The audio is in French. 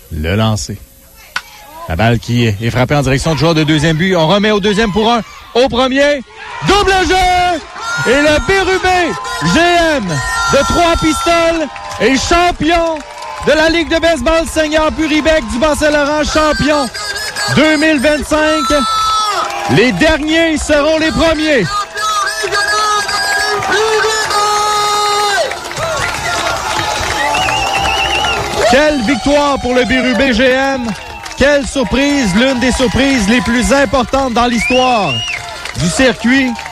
Le lancer. La balle qui est frappée en direction du joueur de deuxième but. On remet au deuxième pour un. Au premier. Double jeu! Et le Bérubé GM de 3 pistoles est champion de la Ligue de baseball senior Puribec du Bas-Saint-Laurent, champion 2025. Les derniers seront les premiers. Quelle victoire pour le Bérubé GM! Quelle surprise, l'une des surprises les plus importantes dans l'histoire du circuit.